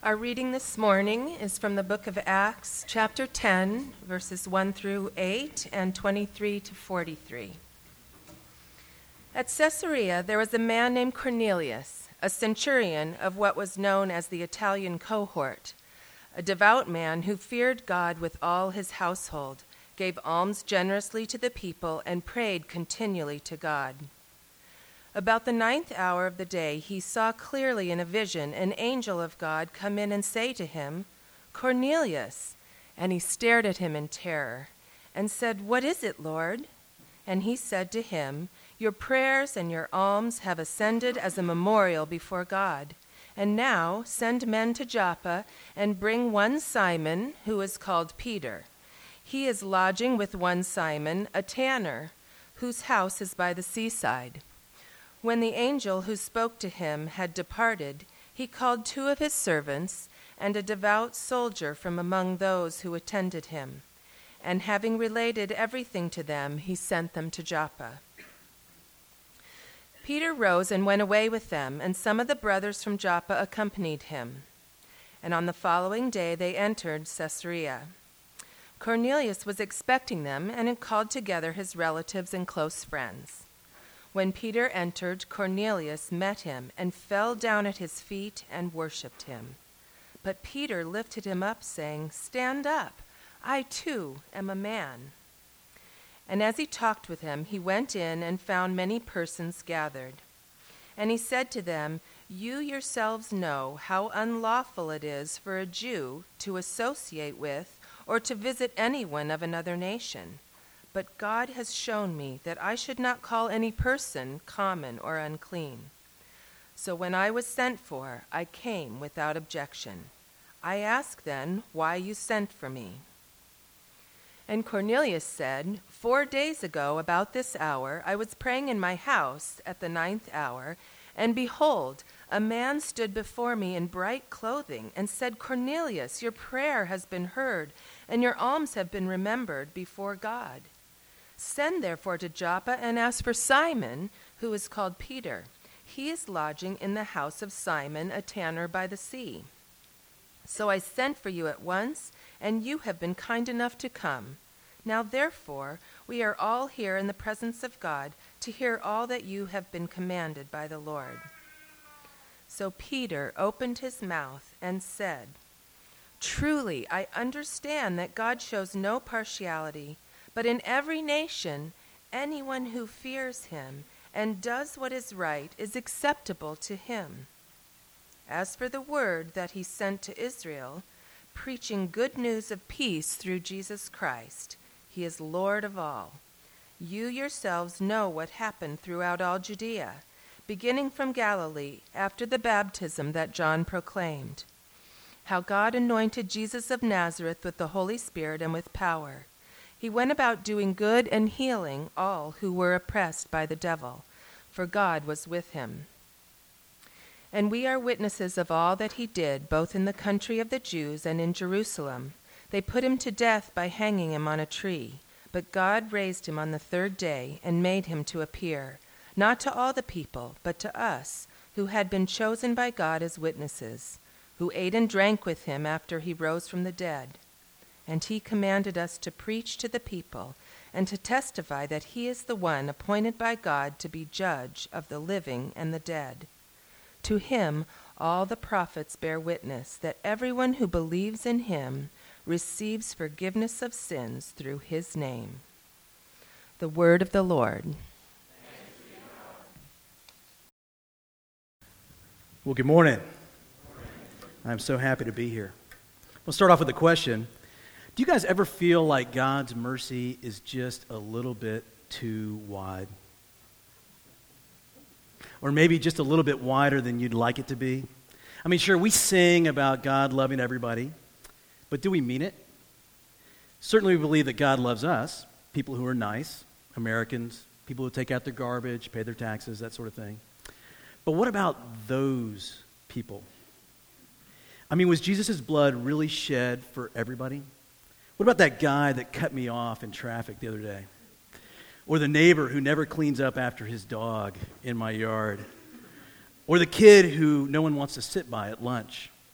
Our reading this morning is from the book of Acts, chapter 10, verses 1 through 8 and 23 to 43. At Caesarea, there was a man named Cornelius, a centurion of what was known as the Italian cohort, a devout man who feared God with all his household, gave alms generously to the people, and prayed continually to God. About the 9th hour of the day, he saw clearly in a vision an angel of God come in and say to him, "Cornelius." And he stared at him in terror and said, "What is it, Lord?" And he said to him, "Your prayers and your alms have ascended as a memorial before God. And now send men to Joppa and bring one Simon, who is called Peter. He is lodging with one Simon, a tanner, whose house is by the seaside." When the angel who spoke to him had departed, he called 2 of his servants and a devout soldier from among those who attended him. And having related everything to them, he sent them to Joppa. Peter rose and went away with them, and some of the brothers from Joppa accompanied him. And on the following day they entered Caesarea. Cornelius was expecting them and had called together his relatives and close friends. When Peter entered, Cornelius met him and fell down at his feet and worshipped him. But Peter lifted him up, saying, "Stand up, I too am a man." And as he talked with him, he went in and found many persons gathered. And he said to them, "You yourselves know how unlawful it is for a Jew to associate with or to visit anyone of another nation. But God has shown me that I should not call any person common or unclean. So when I was sent for, I came without objection. I ask then why you sent for me." And Cornelius said, 4 days ago, about this hour, I was praying in my house at the 9th hour, and behold, a man stood before me in bright clothing and said, "Cornelius, your prayer has been heard, and your alms have been remembered before God. Send therefore to Joppa and ask for Simon, who is called Peter. He is lodging in the house of Simon, a tanner by the sea." So I sent for you at once, and you have been kind enough to come. Now therefore we are all here in the presence of God to hear all that you have been commanded by the Lord. So Peter opened his mouth and said, "Truly I understand that God shows no partiality, but in every nation, anyone who fears him and does what is right is acceptable to him. As for the word that he sent to Israel, preaching good news of peace through Jesus Christ, he is Lord of all. You yourselves know what happened throughout all Judea, beginning from Galilee after the baptism that John proclaimed, how God anointed Jesus of Nazareth with the Holy Spirit and with power. He went about doing good and healing all who were oppressed by the devil, for God was with him. And we are witnesses of all that he did, both in the country of the Jews and in Jerusalem. They put him to death by hanging him on a tree, but God raised him on the 3rd day and made him to appear, not to all the people, but to us, who had been chosen by God as witnesses, who ate and drank with him after he rose from the dead. And he commanded us to preach to the people and to testify that he is the one appointed by God to be judge of the living and the dead. To him all the prophets bear witness that everyone who believes in him receives forgiveness of sins through his name." The word of the Lord. Well, good morning. I'm so happy to be here. We'll start off with a question. Do you guys ever feel like God's mercy is just a little bit too wide? Or maybe just a little bit wider than you'd like it to be? I mean, sure, we sing about God loving everybody, but do we mean it? Certainly we believe that God loves us, people who are nice, Americans, people who take out their garbage, pay their taxes, that sort of thing. But what about those people? I mean, was Jesus' blood really shed for everybody? What about that guy that cut me off in traffic the other day? Or the neighbor who never cleans up after his dog in my yard? Or the kid who no one wants to sit by at lunch?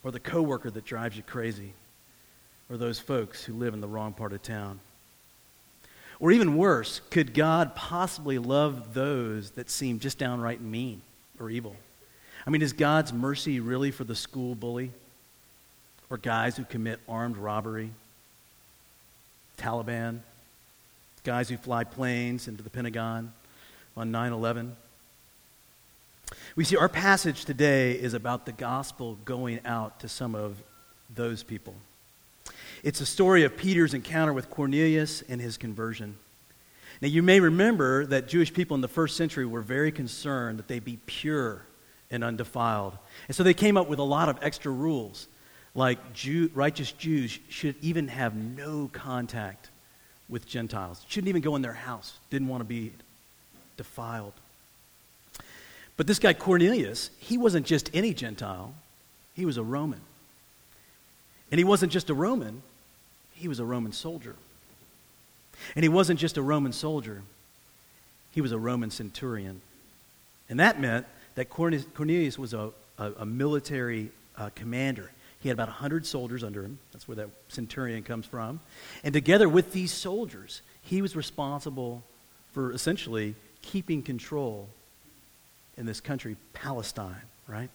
or the coworker that drives you crazy, or those folks who live in the wrong part of town. Or even worse, could God possibly love those that seem just downright mean or evil? I mean, is God's mercy really for the school bully, or guys who commit armed robbery, Taliban, guys who fly planes into the Pentagon on 9/11? We see our passage today is about the gospel going out to some of those people. It's a story of Peter's encounter with Cornelius and his conversion. Now, you may remember that Jewish people in the first century were very concerned that they be pure and undefiled. And so they came up with a lot of extra rules, like righteous Jews should even have no contact with Gentiles. Shouldn't even go in their house. Didn't want to be defiled. But this guy Cornelius, he wasn't just any Gentile. He was a Roman. And he wasn't just a Roman. He was a Roman soldier. And he wasn't just a Roman soldier. He was a Roman centurion. And that meant that Cornelius was a military commander. He had about 100 soldiers under him. That's where that centurion comes from. And together with these soldiers, he was responsible for essentially keeping control in this country, Palestine, right?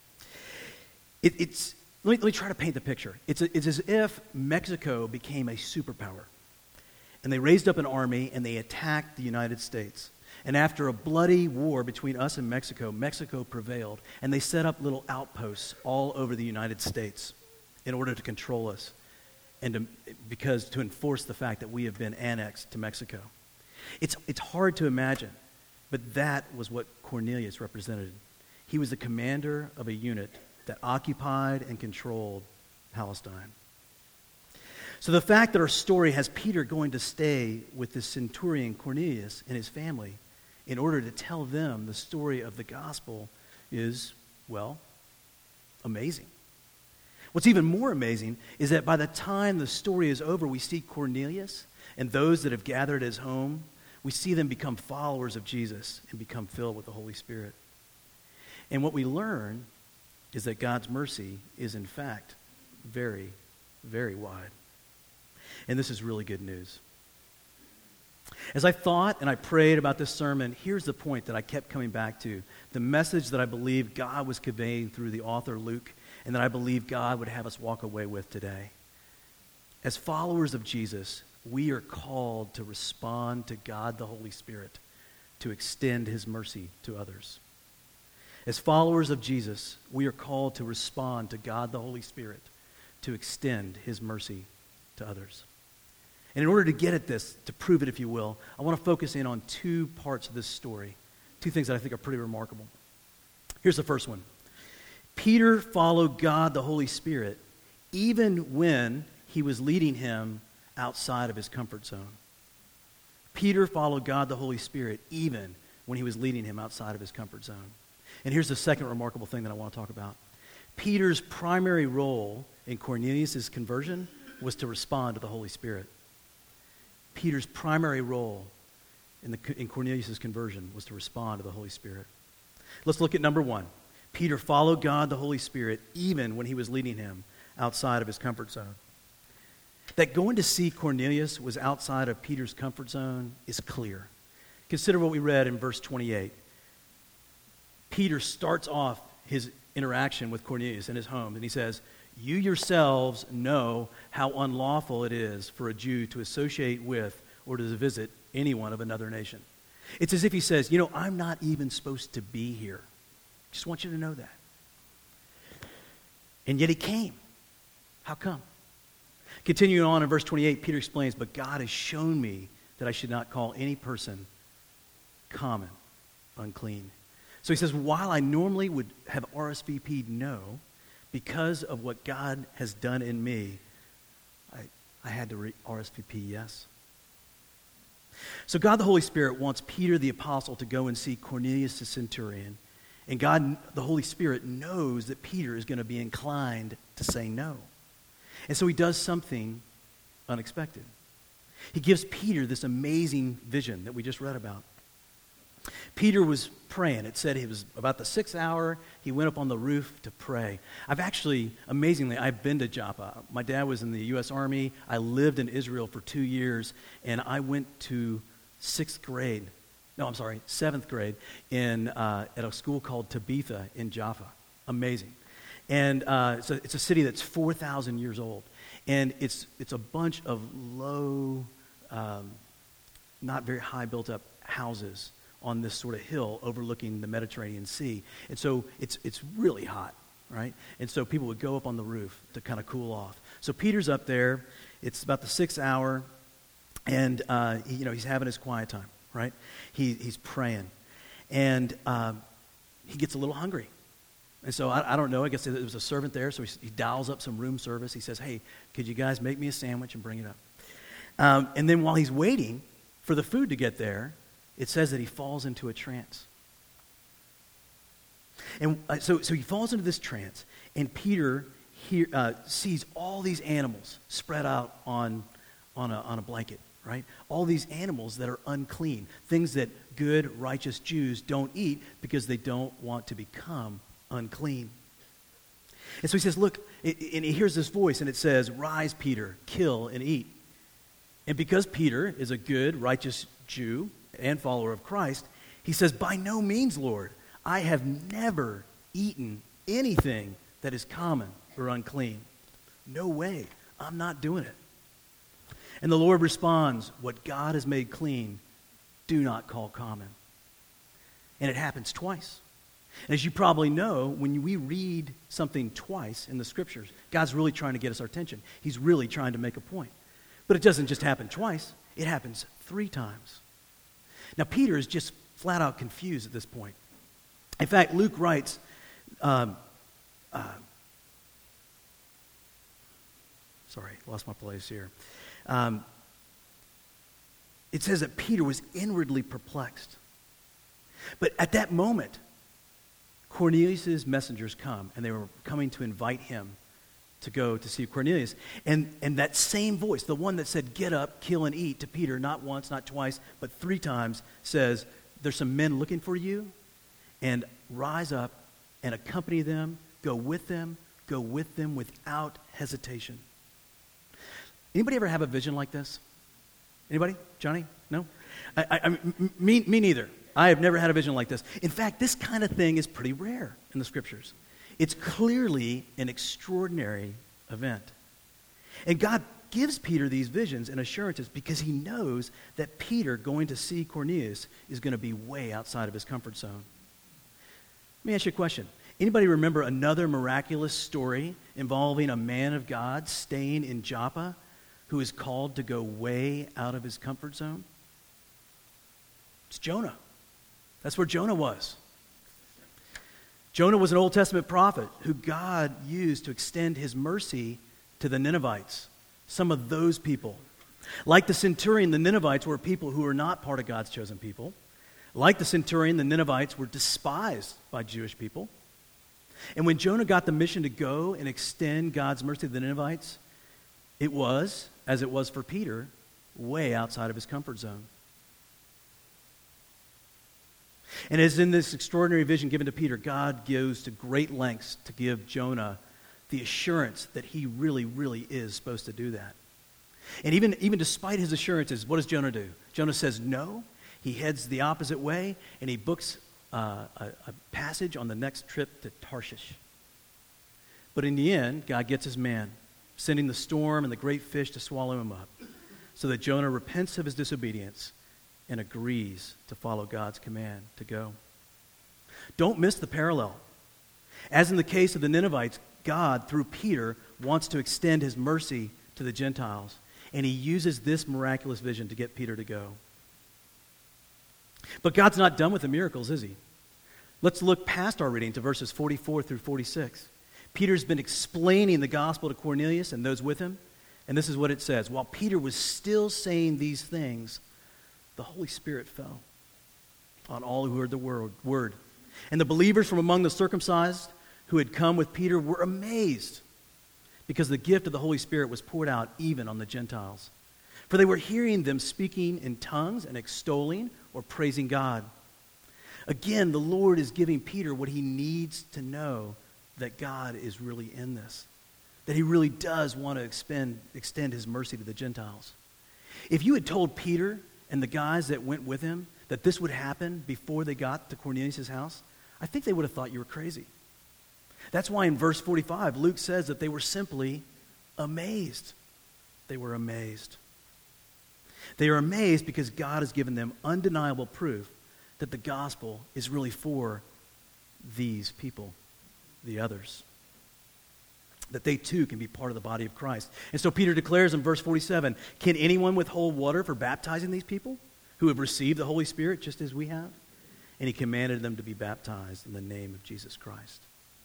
Let me try to paint the picture. It's as if Mexico became a superpower. And they raised up an army and they attacked the United States. And after a bloody war between us and Mexico, Mexico prevailed. And they set up little outposts all over the United States in order to control us and to enforce the fact that we have been annexed to Mexico. It's hard to imagine, but that was what Cornelius represented. He was the commander of a unit that occupied and controlled Palestine. So the fact that our story has Peter going to stay with the centurion Cornelius and his family in order to tell them the story of the gospel is, well, amazing. What's even more amazing is that by the time the story is over, we see Cornelius and those that have gathered at his home, we see them become followers of Jesus and become filled with the Holy Spirit. And what we learn is that God's mercy is, in fact, very, very wide. And this is really good news. As I thought and I prayed about this sermon, here's the point that I kept coming back to. The message that I believe God was conveying through the author Luke, and that I believe God would have us walk away with today. As followers of Jesus, we are called to respond to God the Holy Spirit, to extend his mercy to others. As followers of Jesus, we are called to respond to God the Holy Spirit, to extend his mercy to others. And in order to get at this, to prove it if you will, I want to focus in on two parts of this story, two things that I think are pretty remarkable. Here's the first one. Peter followed God the Holy Spirit even when he was leading him outside of his comfort zone. Peter followed God the Holy Spirit even when he was leading him outside of his comfort zone. And here's the second remarkable thing that I want to talk about. Peter's primary role in Cornelius' conversion was to respond to the Holy Spirit. Peter's primary role in Cornelius' conversion was to respond to the Holy Spirit. Let's look at number one. Peter followed God, the Holy Spirit, even when he was leading him outside of his comfort zone. That going to see Cornelius was outside of Peter's comfort zone is clear. Consider what we read in verse 28. Peter starts off his interaction with Cornelius in his home, and he says, "You yourselves know how unlawful it is for a Jew to associate with or to visit anyone of another nation." It's as if he says, I'm not even supposed to be here. Just want you to know that. And yet he came. How come? Continuing on in verse 28, Peter explains, "But God has shown me that I should not call any person common, unclean." So he says, while I normally would have RSVP'd no, because of what God has done in me, I had to RSVP yes. So God the Holy Spirit wants Peter the apostle to go and see Cornelius the centurion. And God, the Holy Spirit, knows that Peter is going to be inclined to say no. And so he does something unexpected. He gives Peter this amazing vision that we just read about. Peter was praying. It said it was about the 6th hour. He went up on the roof to pray. Amazingly, I've been to Joppa. My dad was in the U.S. Army. I lived in Israel for 2 years, and I went to 7th grade at a school called Tabitha in Jaffa. Amazing. And it's a city that's 4,000 years old. And it's a bunch of low, not very high built-up houses on this sort of hill overlooking the Mediterranean Sea. And so it's really hot, right? And so people would go up on the roof to kind of cool off. So Peter's up there. It's about the 6th hour, and he's having his quiet time, right? He's praying. And he gets a little hungry. And so I don't know, I guess there was a servant there, so he dials up some room service. He says, hey, could you guys make me a sandwich and bring it up? And then while he's waiting for the food to get there, it says that he falls into a trance. And so he falls into this trance, and Peter sees all these animals spread out on a blanket, right? All these animals that are unclean, things that good, righteous Jews don't eat because they don't want to become unclean. And so he says, look, and he hears this voice, and it says, rise, Peter, kill and eat. And because Peter is a good, righteous Jew and follower of Christ, he says, by no means, Lord, I have never eaten anything that is common or unclean. No way, I'm not doing it. And the Lord responds, what God has made clean, do not call common. And it happens twice. And as you probably know, when we read something twice in the Scriptures, God's really trying to get us our attention. He's really trying to make a point. But it doesn't just happen twice. It happens 3 times. Now, Peter is just flat out confused at this point. In fact, Luke writes, sorry, lost my place here. It says that Peter was inwardly perplexed. But at that moment, Cornelius' messengers come, and they were coming to invite him to go to see Cornelius. And that same voice, the one that said, get up, kill and eat, to Peter, not once, not twice, but 3 times, says, there's some men looking for you, and rise up and accompany them, go with them without hesitation. Anybody ever have a vision like this? Anybody? Johnny? No? Me neither. I have never had a vision like this. In fact, this kind of thing is pretty rare in the Scriptures. It's clearly an extraordinary event. And God gives Peter these visions and assurances because he knows that Peter going to see Cornelius is going to be way outside of his comfort zone. Let me ask you a question. Anybody remember another miraculous story involving a man of God staying in Joppa who is called to go way out of his comfort zone? It's Jonah. That's where Jonah was. Jonah was an Old Testament prophet who God used to extend his mercy to the Ninevites, some of those people. Like the centurion, the Ninevites were people who were not part of God's chosen people. Like the centurion, the Ninevites were despised by Jewish people. And when Jonah got the mission to go and extend God's mercy to the Ninevites, it was, as it was for Peter, way outside of his comfort zone. And as in this extraordinary vision given to Peter, God goes to great lengths to give Jonah the assurance that he really, really is supposed to do that. And even despite his assurances, what does Jonah do? Jonah says no. He heads the opposite way, and he books a passage on the next trip to Tarshish. But in the end, God gets his man, sending the storm and the great fish to swallow him up, so that Jonah repents of his disobedience and agrees to follow God's command to go. Don't miss the parallel. As in the case of the Ninevites, God, through Peter, wants to extend his mercy to the Gentiles, and he uses this miraculous vision to get Peter to go. But God's not done with the miracles, is he? Let's look past our reading to verses 44 through 46. Peter's been explaining the gospel to Cornelius and those with him, and this is what it says. While Peter was still saying these things, the Holy Spirit fell on all who heard the word. And the believers from among the circumcised who had come with Peter were amazed because the gift of the Holy Spirit was poured out even on the Gentiles. For they were hearing them speaking in tongues and extolling or praising God. Again, the Lord is giving Peter what he needs to know, that God is really in this, that he really does want to extend his mercy to the Gentiles. If you had told Peter and the guys that went with him that this would happen before they got to Cornelius' house, I think they would have thought you were crazy. That's why in verse 45, Luke says that they were simply amazed. They were amazed. They are amazed because God has given them undeniable proof that the gospel is really for these people, the others, that they too can be part of the body of Christ. And so Peter declares in verse 47, can anyone withhold water for baptizing these people who have received the Holy Spirit just as we have? And he commanded them to be baptized in the name of Jesus Christ.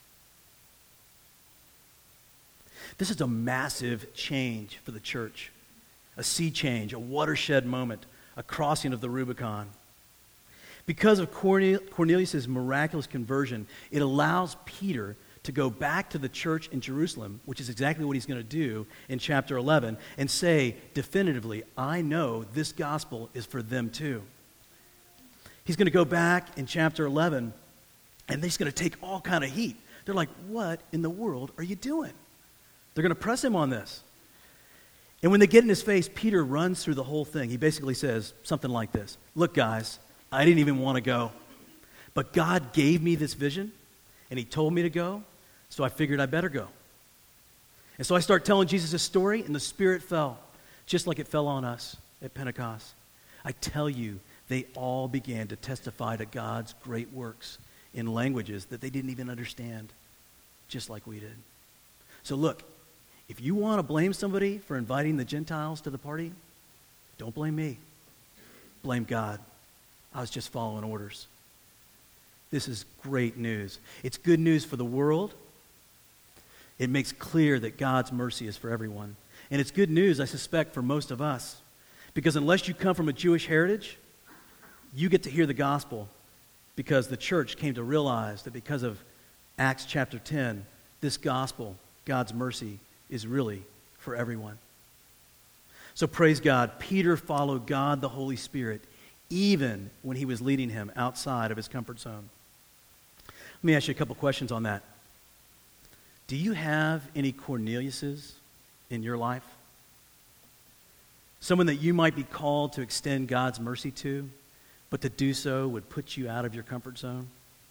This is a massive change for the church, a sea change, a watershed moment, a crossing of the Rubicon. Because of Cornelius' miraculous conversion, it allows Peter to go back to the church in Jerusalem, which is exactly what he's going to do in chapter 11, and say definitively, I know this gospel is for them too. He's going to go back in chapter 11, and he's going to take all kind of heat. They're like, what in the world are you doing? They're going to press him on this. And when they get in his face, Peter runs through the whole thing. He basically says something like this. Look, guys, I didn't even want to go. But God gave me this vision, and he told me to go, so I figured I better go. And so I start telling Jesus' story, and the Spirit fell, just like it fell on us at Pentecost. I tell you, they all began to testify to God's great works in languages that they didn't even understand, just like we did. So look, if you want to blame somebody for inviting the Gentiles to the party, don't blame me. Blame God. I was just following orders. This is great news. It's good news for the world. It makes clear that God's mercy is for everyone. And it's good news, I suspect, for most of us. Because unless you come from a Jewish heritage, you get to hear the gospel because the church came to realize that because of Acts chapter 10, this gospel, God's mercy, is really for everyone. So praise God, Peter followed God the Holy Spirit even when he was leading him outside of his comfort zone. Let me ask you a couple questions on that. Do you have any Corneliuses in your life? Someone that you might be called to extend God's mercy to, but to do so would put you out of your comfort zone?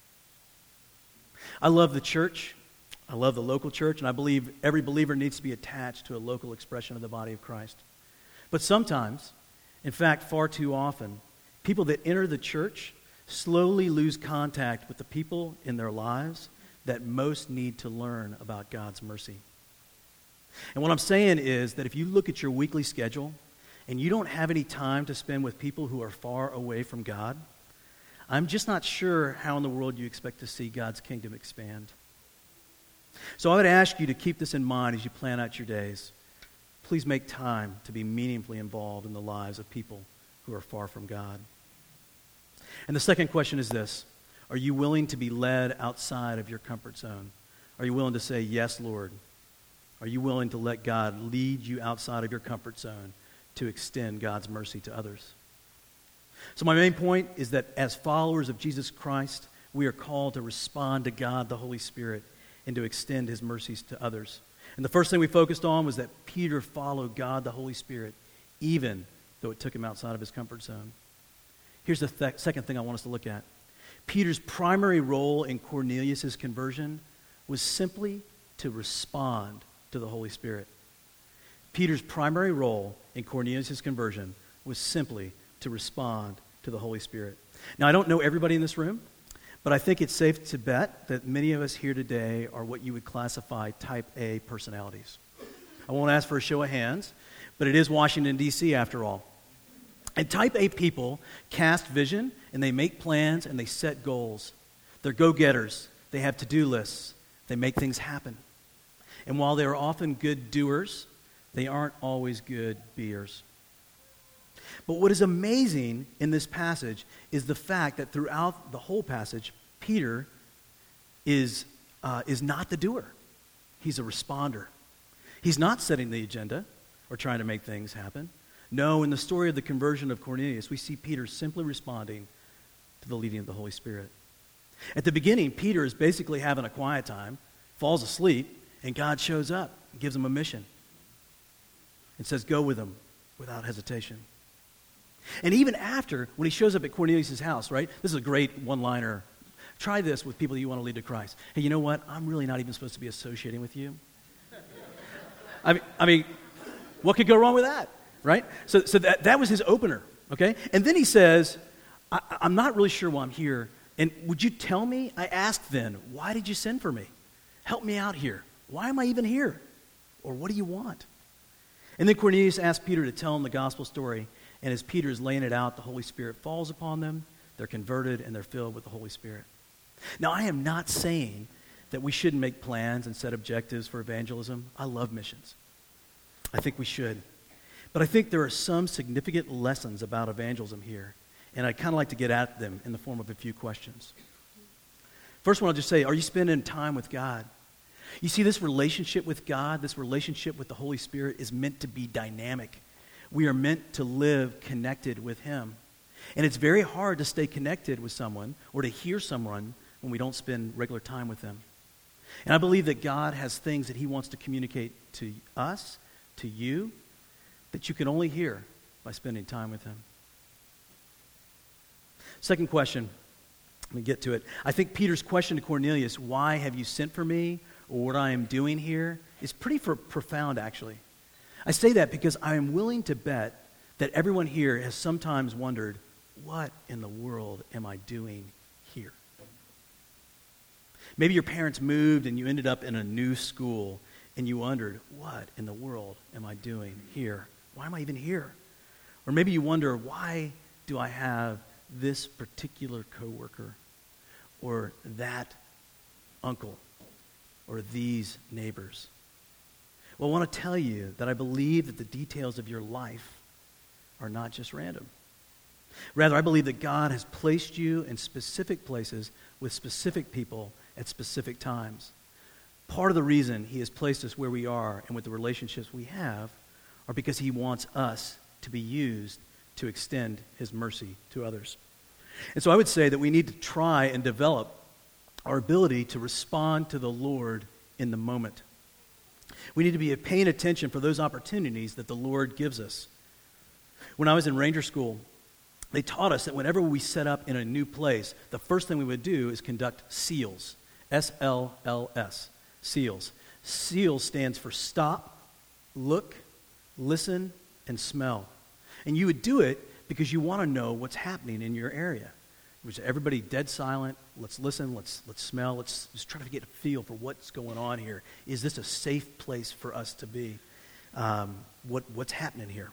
I love the church. I love the local church, and I believe every believer needs to be attached to a local expression of the body of Christ. But sometimes, in fact, far too often, people that enter the church slowly lose contact with the people in their lives that most need to learn about God's mercy. And what I'm saying is that if you look at your weekly schedule and you don't have any time to spend with people who are far away from God, I'm just not sure how in the world you expect to see God's kingdom expand. So I would ask you to keep this in mind as you plan out your days. Please make time to be meaningfully involved in the lives of people who are far from God. And the second question is this. Are you willing to be led outside of your comfort zone? Are you willing to say, yes, Lord? Are you willing to let God lead you outside of your comfort zone to extend God's mercy to others? So my main point is that as followers of Jesus Christ, we are called to respond to God, the Holy Spirit, and to extend his mercies to others. And the first thing we focused on was that Peter followed God, the Holy Spirit, even though it took him outside of his comfort zone. Here's the second thing I want us to look at. Peter's primary role in Cornelius' conversion was simply to respond to the Holy Spirit. Peter's primary role in Cornelius' conversion was simply to respond to the Holy Spirit. Now, I don't know everybody in this room, but I think it's safe to bet that many of us here today are what you would classify type A personalities. I won't ask for a show of hands, but it is Washington, D.C. after all. And type A people cast vision, and they make plans, and they set goals. They're go-getters. They have to-do lists. They make things happen. And while they are often good doers, they aren't always good beers. But what is amazing in this passage is the fact that throughout the whole passage, Peter is not the doer. He's a responder. He's not setting the agenda or trying to make things happen. No, in the story of the conversion of Cornelius, we see Peter simply responding to the leading of the Holy Spirit. At the beginning, Peter is basically having a quiet time, falls asleep, and God shows up and gives him a mission and says, go with him without hesitation. And even after, when he shows up at Cornelius' house, right? This is a great one-liner. Try this with people that you want to lead to Christ. Hey, you know what? I'm really not even supposed to be associating with you. I mean, what could go wrong with that, right? So that was his opener, okay? And then he says, I'm not really sure why I'm here. And would you tell me? I asked then, why did you send for me? Help me out here. Why am I even here? Or what do you want? And then Cornelius asked Peter to tell him the gospel story. And as Peter is laying it out, the Holy Spirit falls upon them. They're converted and they're filled with the Holy Spirit. Now, I am not saying that we shouldn't make plans and set objectives for evangelism. I love missions. I think we should. But I think there are some significant lessons about evangelism here. And I'd kind of like to get at them in the form of a few questions. First one, I'll just say, are you spending time with God? You see, this relationship with God, this relationship with the Holy Spirit is meant to be dynamic. We are meant to live connected with Him. And it's very hard to stay connected with someone or to hear someone when we don't spend regular time with them. And I believe that God has things that He wants to communicate to us, to you, that you can only hear by spending time with Him. Second question, let me get to it. I think Peter's question to Cornelius, why have you sent for me, or what I am doing here, is pretty profound, actually. I say that because I am willing to bet that everyone here has sometimes wondered, what in the world am I doing here? Maybe your parents moved and you ended up in a new school and you wondered, what in the world am I doing here? Why am I even here? Or maybe you wonder, why do I have this particular coworker or that uncle or these neighbors? Well, I want to tell you that I believe that the details of your life are not just random. Rather, I believe that God has placed you in specific places with specific people at specific times. Part of the reason He has placed us where we are and with the relationships we have are because He wants us to be used to extend His mercy to others. And so I would say that we need to try and develop our ability to respond to the Lord in the moment. We need to be paying attention for those opportunities that the Lord gives us. When I was in Ranger School, they taught us that whenever we set up in a new place, the first thing we would do is conduct SEALs. S-L-L-S. SEALs. SEALs stands for stop, look, listen, and smell. And you would do it because you want to know what's happening in your area. Which everybody dead silent. Let's listen. Let's smell. Let's just try to get a feel for what's going on here. Is this a safe place for us to be? What's happening here?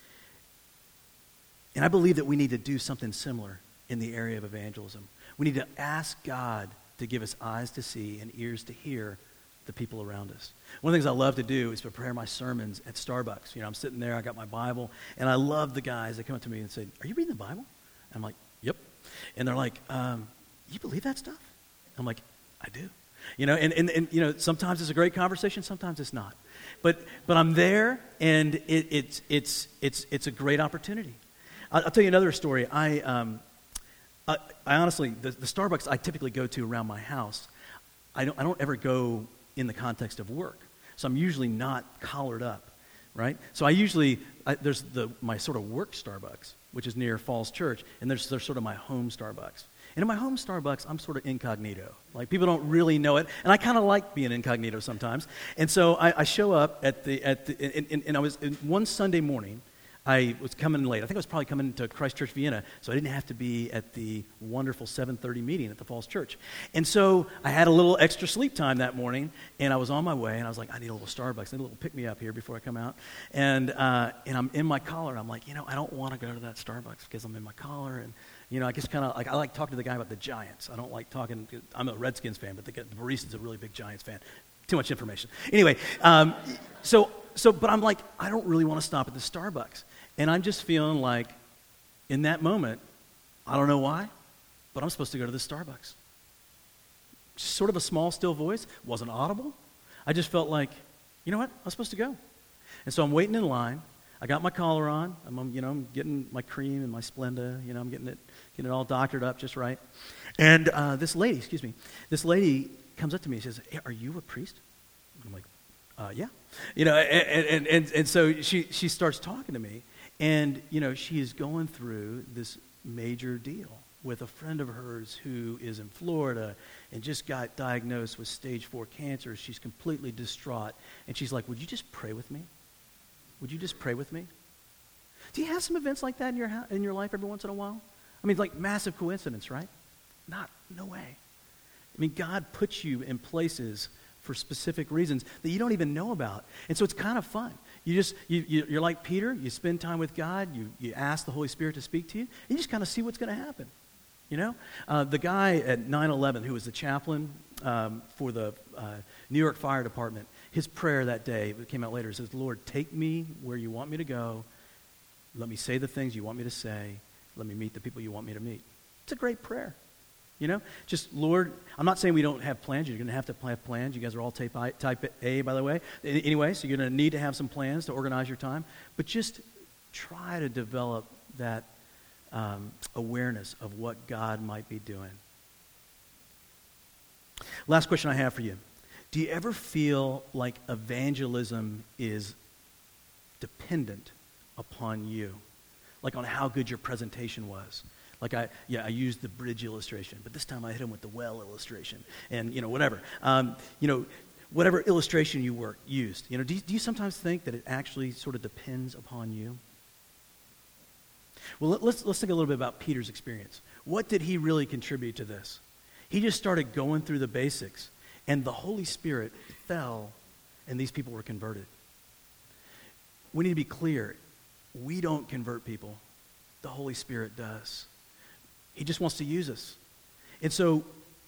And I believe that we need to do something similar in the area of evangelism. We need to ask God to give us eyes to see and ears to hear the people around us. One of the things I love to do is prepare my sermons at Starbucks. You know, I'm sitting there, I got my Bible, and I love the guys that come up to me and say, "Are you reading the Bible?" And I'm like, "Yep." And they're like, "You believe that stuff?" I'm like, "I do." You know, and you know, sometimes it's a great conversation, sometimes it's not. But I'm there, and it's a great opportunity. I'll tell you another story. I honestly, the Starbucks I typically go to around my house, I don't ever go in the context of work. So I'm usually not collared up, right? So there's my sort of work Starbucks, which is near Falls Church, and there's sort of my home Starbucks. And in my home Starbucks, I'm sort of incognito. Like, people don't really know it, and I kind of like being incognito sometimes. And so I show up and I was, one Sunday morning, I was coming late. I think I was probably coming to Christ Church Vienna, so I didn't have to be at the wonderful 7:30 meeting at the Falls Church. And so I had a little extra sleep time that morning, and I was on my way, and I was like, I need a little Starbucks. I need a little pick-me-up here before I come out. And I'm in my collar. I'm like, I don't want to go to that Starbucks because I'm in my collar. And, I just kind of, like, I like talking to the guy about the Giants. I don't like talking, I'm a Redskins fan, but the barista's a really big Giants fan. Too much information. Anyway, but I'm like, I don't really want to stop at the Starbucks. And I'm just feeling like, in that moment, I don't know why, but I'm supposed to go to the Starbucks. Just sort of a small, still voice. Wasn't audible. I just felt like, you know what? I'm supposed to go. And so I'm waiting in line. I got my collar on. I'm getting my cream and my Splenda. I'm getting it all doctored up just right. And this lady comes up to me and says, "Hey, are you a priest?" I'm like, "Yeah." And so she starts talking to me, and she is going through this major deal with a friend of hers who is in Florida and just got diagnosed with stage 4 cancer. She's completely distraught, and she's like, "Would you just pray with me? Would you just pray with me?" Do you have some events like that in your life every once in a while? I mean, like massive coincidence, right? No way. I mean, God puts you in places for specific reasons that you don't even know about. And so it's kind of fun. You're like Peter. You spend time with God. You ask the Holy Spirit to speak to you. And you just kind of see what's going to happen. The guy at 9/11 who was the chaplain for the New York Fire Department, his prayer that day, it came out later, says, "Lord, take me where you want me to go. Let me say the things you want me to say. Let me meet the people you want me to meet." It's a great prayer. Just, Lord, I'm not saying we don't have plans. You're going to have plans. You guys are all type A, by the way. Anyway, so you're going to need to have some plans to organize your time. But just try to develop that awareness of what God might be doing. Last question I have for you. Do you ever feel like evangelism is dependent upon you? Like on how good your presentation was? Like I used the bridge illustration, but this time I hit him with the well illustration, and whatever. Whatever illustration you used. Do you sometimes think that it actually sort of depends upon you? Well, let's think a little bit about Peter's experience. What did he really contribute to this? He just started going through the basics, and the Holy Spirit fell, and these people were converted. We need to be clear. We don't convert people. The Holy Spirit does. He just wants to use us. And so,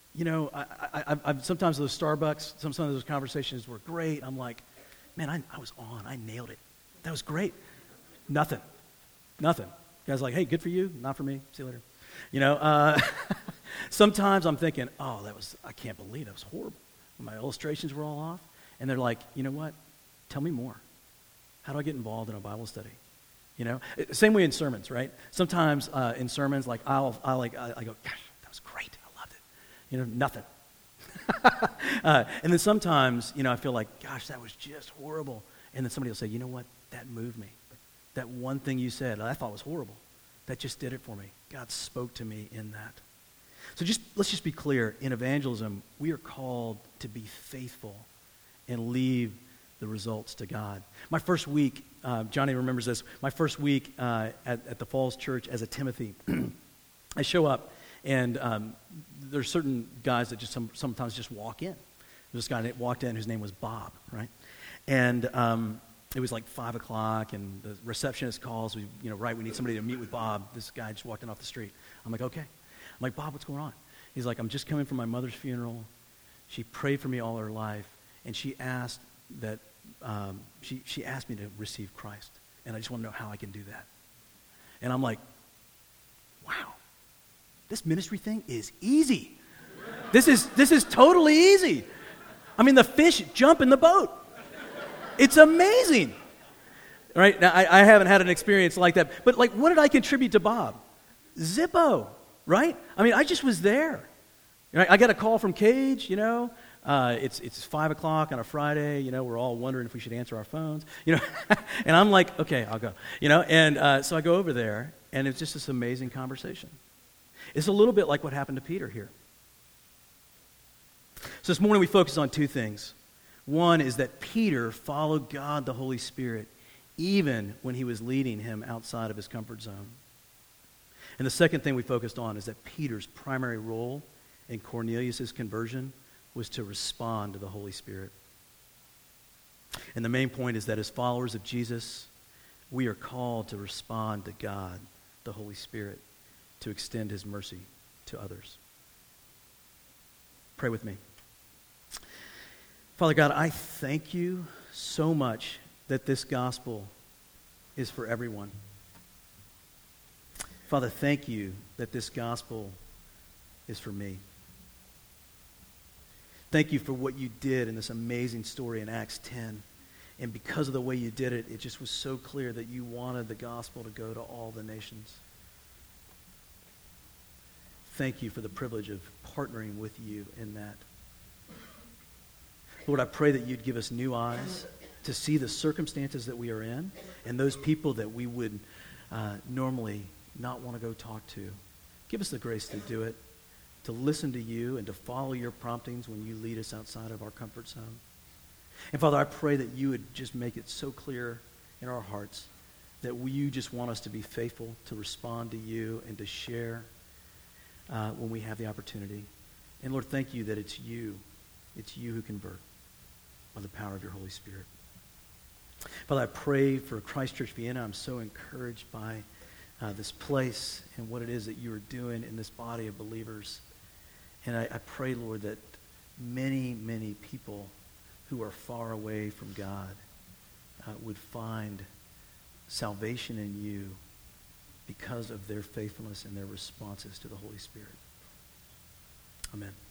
I've sometimes those Starbucks, some of those conversations were great. I'm like, man, I was on. I nailed it. That was great. Nothing. Guys like, hey, good for you, not for me. See you later. Sometimes I'm thinking, I can't believe that was horrible. My illustrations were all off. And they're like, you know what? Tell me more. How do I get involved in a Bible study? Same way in sermons, right? Sometimes in sermons, like I go, gosh, that was great. I loved it. Nothing. And then sometimes, I feel like, gosh, that was just horrible. And then somebody will say, you know what? That moved me. That one thing you said, I thought was horrible. That just did it for me. God spoke to me in that. So let's just be clear. In evangelism, we are called to be faithful and leave the results to God. My first week, Johnny remembers this, my first week at the Falls Church as a Timothy, I show up, and there's certain guys that just sometimes just walk in. There's this guy that walked in whose name was Bob, right? And it was like 5 o'clock, and the receptionist calls, we need somebody to meet with Bob. This guy just walked in off the street. I'm like, okay. I'm like, Bob, what's going on? He's like, I'm just coming from my mother's funeral. She prayed for me all her life, and she asked that she asked me to receive Christ, and I just want to know how I can do that. And I'm like, wow, this ministry thing is easy. This is totally easy. I mean, the fish jump in the boat. It's amazing. Right? Now, I haven't had an experience like that, but like, what did I contribute to Bob? Zippo, right? I mean, I just was there. Right? I got a call from Cage, it's 5 o'clock on a Friday, we're all wondering if we should answer our phones, and I'm like, okay, I'll go, and so I go over there, and it's just this amazing conversation. It's a little bit like what happened to Peter here. So this morning we focus on two things. One is that Peter followed God, the Holy Spirit, even when he was leading him outside of his comfort zone. And the second thing we focused on is that Peter's primary role in Cornelius' conversion was to respond to the Holy Spirit. And the main point is that as followers of Jesus, we are called to respond to God, the Holy Spirit, to extend his mercy to others. Pray with me. Father God, I thank you so much that this gospel is for everyone. Father, thank you that this gospel is for me. Thank you for what you did in this amazing story in Acts 10 And because of the way you did it, it just was so clear that you wanted the gospel to go to all the nations. Thank you for the privilege of partnering with you in that. Lord, I pray that you'd give us new eyes to see the circumstances that we are in and those people that we would normally not want to go talk to. Give us the grace to do it, to listen to you and to follow your promptings when you lead us outside of our comfort zone. And Father, I pray that you would just make it so clear in our hearts that you just want us to be faithful, to respond to you, and to share when we have the opportunity. And Lord, thank you that it's you who convert by the power of your Holy Spirit. Father, I pray for Christ Church Vienna. I'm so encouraged by this place and what it is that you are doing in this body of believers. And I pray, Lord, that many, many people who are far away from God would find salvation in you because of their faithfulness and their responses to the Holy Spirit. Amen.